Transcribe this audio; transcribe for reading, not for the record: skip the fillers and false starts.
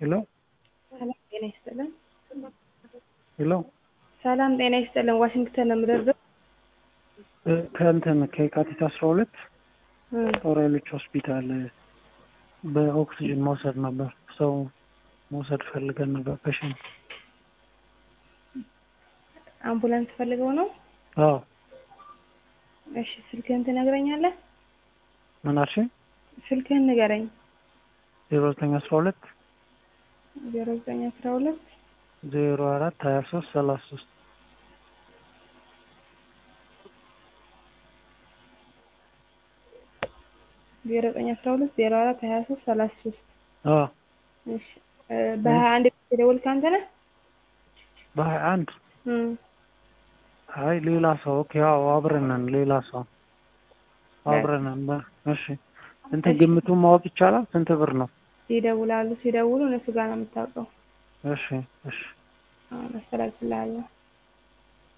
ሄሎ ሰላም ጤና ይስጥልን። ሄሎ ሰላም ጤና ይስጥልን። ዋሽንግተን ነው የምደርሰው። ከእንትን ከየካቲት 12 ጦር ኃይሎች ሆስፒታል በኦክሲጅን መውሰድ ነበር። ሰው መውሰድ ፈልገን ነበር። ፔሸንት አምቡላንስ ፈልገው ነው? አዎ። እሺ ስልክህን ትነግረኛለህ? ምን አልሽኝ? ስልክህን ንገረኝ። 0912 0912 04 23 33 0912 04 23 33 አዎ። እሺ በ21 የደወልክ አንተ ነህ? በ21 አይ ሌላ ሰው ያው አብረን ነን። ሌላ ሰው አብረን ነን። እሺ እንትን ግምቱን ማወቅ ይቻላል? ስንት ብር ነው? ይደውላሉ። ሲደውሉ እነሱ ጋር ነው የምታውቀው። እሺ እሺ አስተላልፍልሃለሁ።